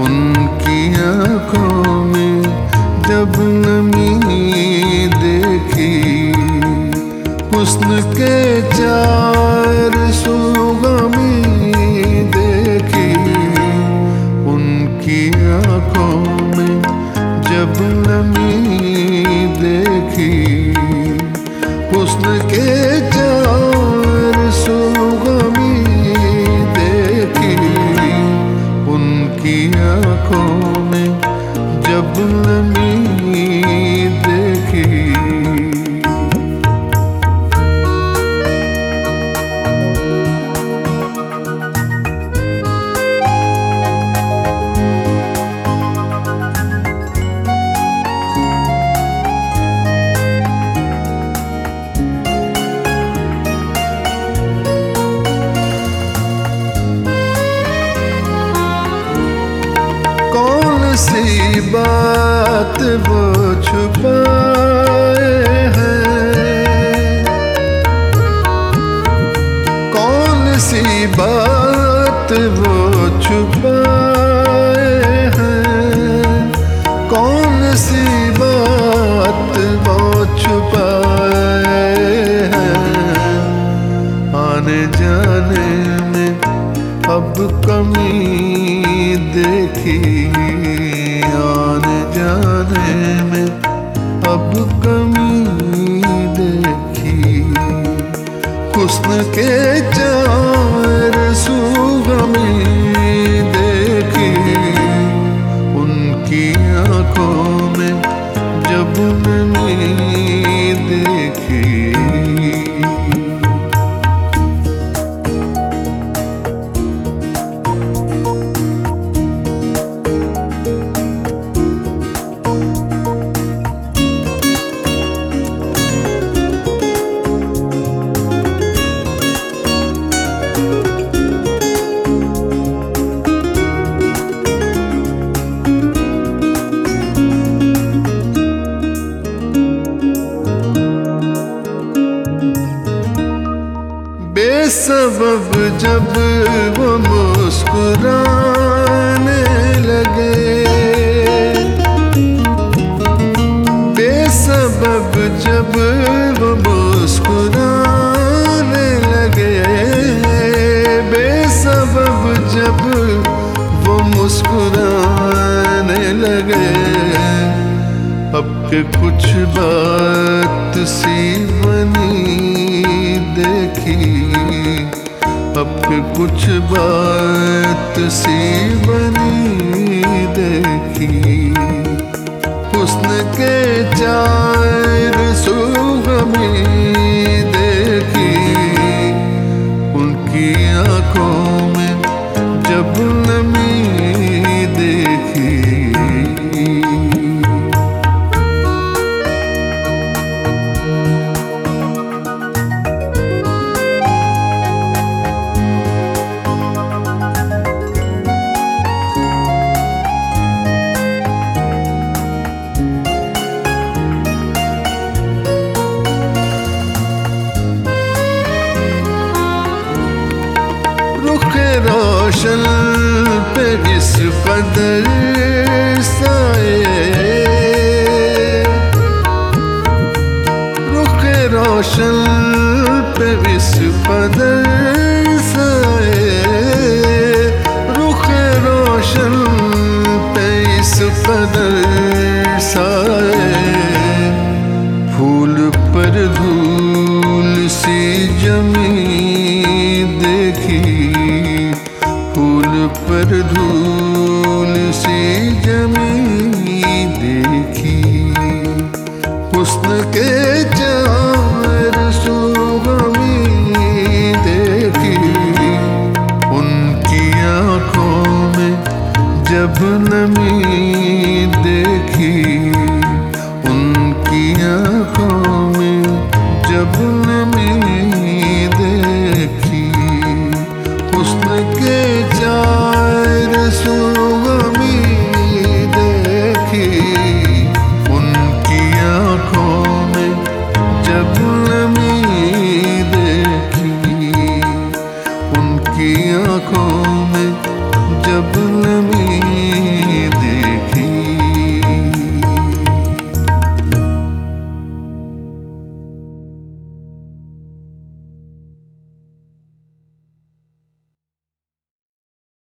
उनकी आँखों में जब नमी देखी, हुस्न के चार सुगमी देखी, उनकी आँखों में जब नमी देखी, हुस्न के चार सुगमी देखी, उनकी आँखों में जब नमी देखी। कौन सी बात वो छुपाए हैं, कौन सी बात वो छुपाए हैं, कौन सी बात वो छुपाए हैं। आने जाने में अब कमी देखी, आने जाने में अब कमी देखी, हुस्न के चार सुगमी देखी, उनकी आँखों में जब नमी देखी। बेसबब जब वो मुस्कुराने लगे, बेसबब जब वो मुस्कुराने लगे, बेसबब जब वो मुस्कुराने लगे, अब के कुछ बात सी बनी देखी, अब के कुछ बात सी बनी देखी, हुस्न के चार सुगमी देखी, उनकी आँखों में जब नमी देखी। रोशन पे इस कदर साए, रुख रोशन पे इस कदर साए, रुख रोशन पे इस कदर साए, फूल पर धूल सी जमी देखी, फूल पर धूल सी जमी देखी, हुस्न के चार सुगमी देखी, उनकी आँखों में जब नमी देखी, उनकी आँखों में जब